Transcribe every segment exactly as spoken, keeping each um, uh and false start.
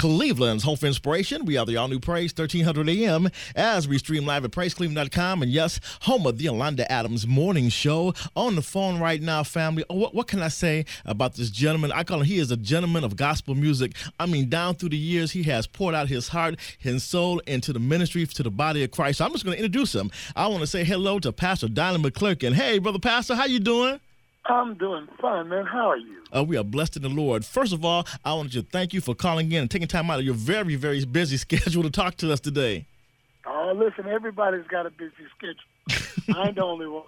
Cleveland's home for inspiration. We are the all-new Praise thirteen hundred A M as we stream live at praise cleveland dot com. And yes, home of the Yolanda Adams Morning Show. On the phone right now, family. Oh, what, what can I say about this gentleman? I call him, he is a gentleman of gospel music. I mean, down through the years, he has poured out his heart, his soul into the ministry, to the body of Christ. So I'm just going to introduce him. I want to say hello to Pastor Donnie McClurkin. Hey, Brother Pastor, how you doing? I'm doing fine, man. How are you? Uh, we are blessed in the Lord. First of all, I want to thank you for calling in and taking time out of your very, very busy schedule to talk to us today. Oh, listen, everybody's got a busy schedule. I ain't the only one.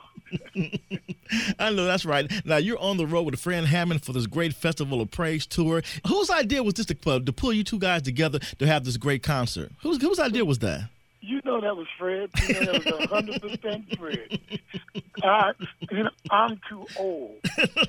I know, that's right. Now, you're on the road with Fred Hammond for this great Festival of Praise tour. Whose idea was this to, uh, to pull you two guys together to have this great concert? Whose, whose idea was that? You know that was Fred. You know that was one hundred percent Fred. Uh, you know, I'm too old.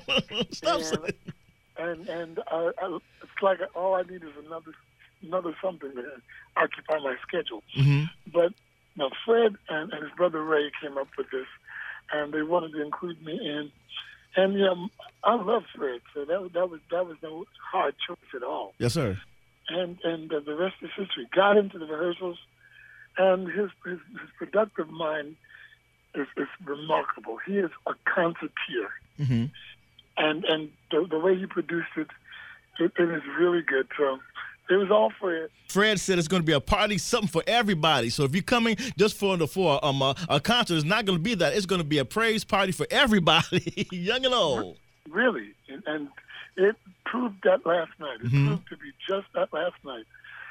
Stop and, saying. And, and uh, I, it's like all I need is another another something to occupy my schedule. Mm-hmm. But you know, Fred and, and his brother Ray came up with this, and they wanted to include me in. And you know, I love Fred, so that that was that was no hard choice at all. Yes, sir. And and uh, the rest is history. Got into the rehearsals. And his, his his productive mind is, is remarkable. He is a concerteer, mm-hmm. and and the, the way he produced it, it, it is really good. So it was all Fred. Fred said it's going to be a party, something for everybody. So if you're coming just for the for um a, a concert, it's not going to be that. It's going to be a praise party for everybody, young and old. Really, and, and it proved that last night. It mm-hmm. proved to be just that last night,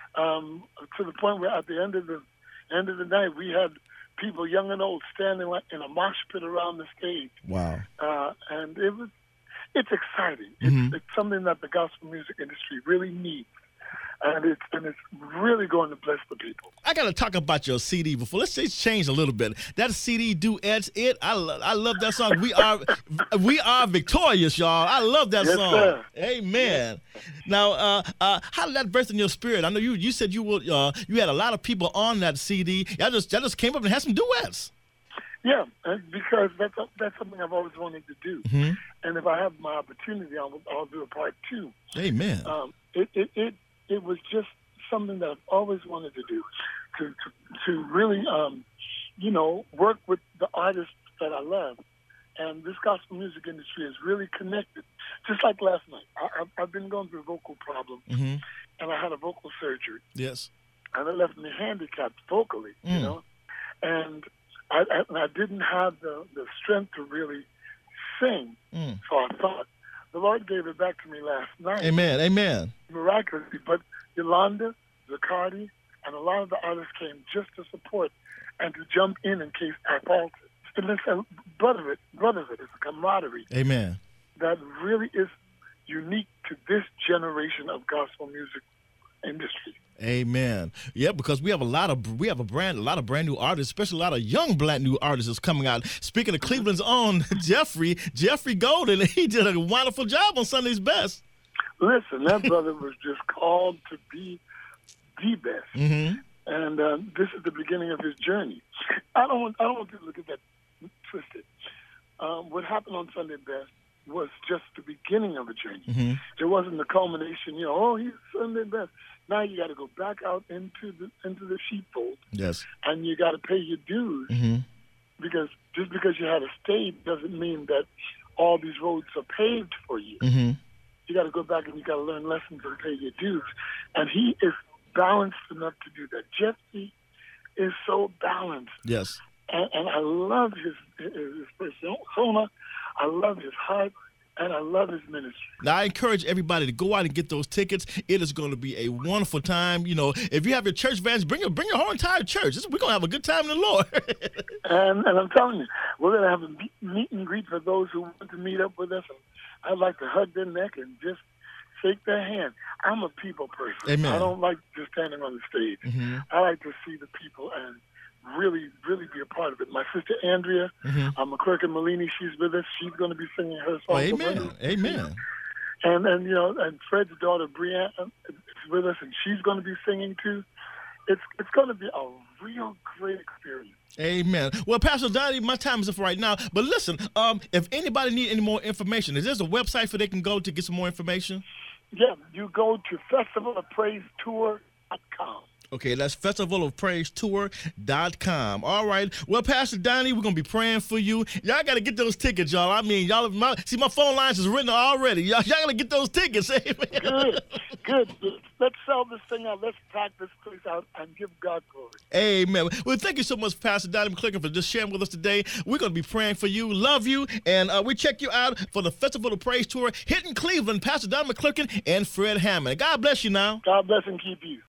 um, to the point where at the end of the End of the night, we had people, young and old, standing like in a mosh pit around the stage. Wow! Uh, and it was, it's exciting. Mm-hmm. It's, it's something that the gospel music industry really needs, and it's and it's really going to bless the people. I got to talk about your C D before. Let's just change a little bit. That C D, Duets, It. I love, I love that song. We are, we are victorious, y'all. I love that yes, song. Sir. Amen. Yes. Now, uh, uh, how did that burst in your spirit? I know you. You said you were, uh, you had a lot of people on that C D. Y'all just, y'all just came up and had some duets. Yeah, because that's that's something I've always wanted to do. Mm-hmm. And if I have my opportunity, I'll, I'll do a part two. Amen. Um, it, it it it was just something that I've always wanted to do, to to, to really, um, you know, work with the artists that I love. And this gospel music industry is really connected. Just like last night, I, I've, I've been going through vocal problems, mm-hmm. and I had a vocal surgery. Yes. And it left me handicapped vocally, mm. you know. And I, I, and I didn't have the, the strength to really sing. Mm. So I thought, the Lord gave it back to me last night. Amen, amen. Miraculously. But Yolanda, Zacardi, and a lot of the artists came just to support and to jump in in case I faltered. And it's a brotherhood, brotherhood, it's a camaraderie. Amen. That really is unique to this generation of gospel music industry. Amen. Yeah, because we have a lot of we have a brand a lot of brand new artists, especially a lot of young brand new artists that's coming out. Speaking of Cleveland's own Jeffrey, Jeffrey Golden, he did a wonderful job on Sunday's Best. Listen, that brother was just called to be the best. Mm-hmm. And uh, this is the beginning of his journey. I don't want I don't want people to look at that twisted. Um, what happened on Sunday Best was just the beginning of a journey. Mm-hmm. It wasn't the culmination, you know, oh, he's Sunday Best. Now you got to go back out into the into the sheepfold. Yes. And you got to pay your dues. Mm-hmm. Because just because you had a stage doesn't mean that all these roads are paved for you. Mm-hmm. You got to go back and you got to learn lessons and pay your dues. And he is balanced enough to do that. Jeffrey is so balanced. Yes. And, and I love his, his, his persona. I love his heart. And I love his ministry. Now, I encourage everybody to go out and get those tickets. It is going to be a wonderful time. You know, if you have your church vans, bring your bring your whole entire church. We're going to have a good time in the Lord. and, and I'm telling you, we're going to have a meet, meet and greet for those who want to meet up with us. And I'd like to hug their neck and just shake their hand. I'm a people person. Amen. I don't like just standing on the stage. Mm-hmm. I like to see the people and really, really be a part of it. My sister Andrea, mm-hmm. um, McClurkin Malini, she's with us. She's going to be singing her song. Oh, amen, amen. And and you know, and Fred's daughter Brianna is with us, and she's going to be singing too. It's it's going to be a real great experience. Amen. Well, Pastor Donnie, my time is up right now. But listen, um, if anybody need any more information, is there a website where they can go to get some more information? Yeah, you go to festival of praise tour dot com. Okay, that's festival of praise tour dot com. All right. Well, Pastor Donnie, we're going to be praying for you. Y'all got to get those tickets, y'all. I mean, y'all, my, see, my phone lines is written already. Y'all, y'all got to get those tickets. Good, good. Let's sell this thing out. Let's pack this place out and give God glory. Amen. Well, thank you so much, Pastor Donnie McClurkin, for just sharing with us today. We're going to be praying for you, love you, and uh, we check you out for the Festival of Praise Tour hitting Cleveland. Pastor Donnie McClurkin and Fred Hammond. God bless you now. God bless and keep you.